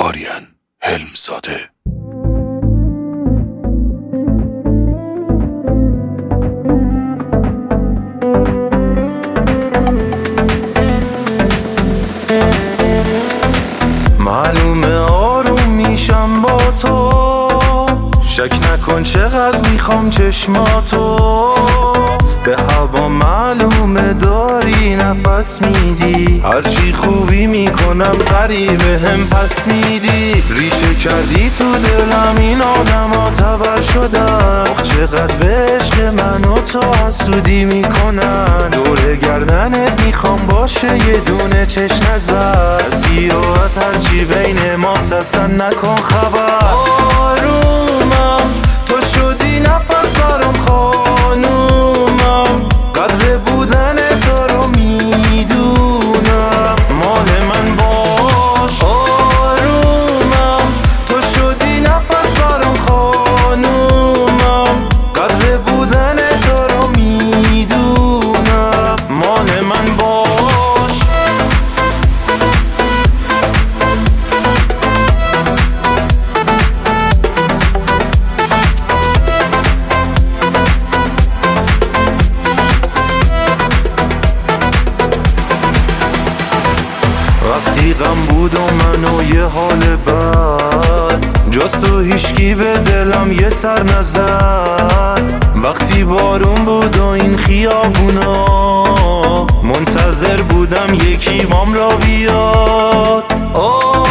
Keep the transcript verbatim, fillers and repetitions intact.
آریان حلمزاده. معلومه آروم میشم با تو، شک نکن چقدر میخوام چشماتو. به هوا معلومه داری نفس میدی، هرچی خوبی میکنم تری به هم پس میدی. ریشه کردی تو دلم این آدم ها تبر شدن، آخ چقدر به عشق من و تو حسودی میکنن. دور گردنت میخوام باشه یه دونه چشم نزد، کسی و از هرچی بین ماست اصلا نکن خبر. آرومم تو شدی نفس برام خانومم، قدر بودن تو رو میدونم، مال من باش. آرومم تو شدی نفس برام خانومم، قدر بودن تو رو میدونم، مال من باش. وقتی غم بود و من و یه حال بد، جز تو هیچکی به دلم یه سر نزد. وقتی بارون بود و این خیابونا، منتظر بودم یکی بام را بیاد.